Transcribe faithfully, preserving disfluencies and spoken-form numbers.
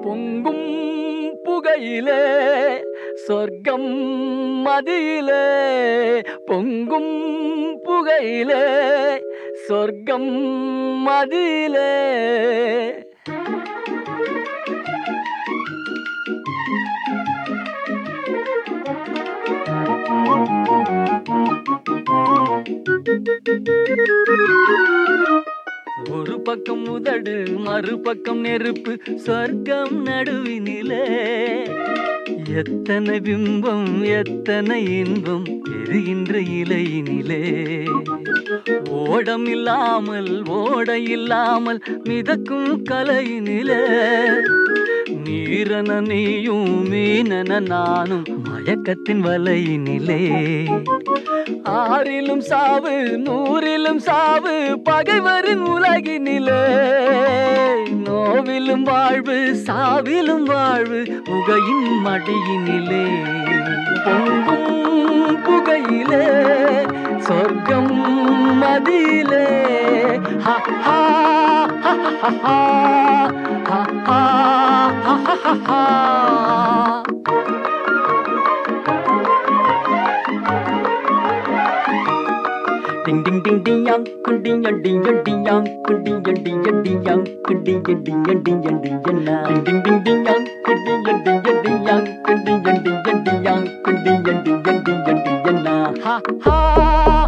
பொங்கும் புகையிலே சொர்க்கம் மதியிலே பொங்கும் புகையிலே சொர்க்கம் மதியிலே ஒரு பக்கம் உதடு மறுபக்கம் நெருப்பு சொர்க்கம் நடுவினிலே எத்தனை பிம்பம் எத்தனை இன்பம் எரிகின்ற இலையினிலே ஓடம் இல்லாமல் ஓட இல்லாமல் மிதக்கும் கலையினிலே நீரன நீயும் மீனன நானும் மயக்கத்தின் வலையினிலே ஆறிலும் சாவு நூறிலும் சாவு பகைவரின் உலகினிலே நோவிலும் வாழ்வு சாவிலும் வாழ்வு புகையின் மடியினிலே பொங்கும் புகையிலே சொர்க்கம் மதியிலே ஹா ஹா ஹா ஹா ஹா ஹா ஹா ஹா. Ding ding ding ding yang, ding yang ding yang ding yang, ding yang ding yang ding yang, ding yang ding yang ding yang ding yang na. Ding ding ding ding yang, ding yang ding yang ding yang, ding yang ding yang ding yang, ding yang ding yang ding yang ding yang na. Ha ha.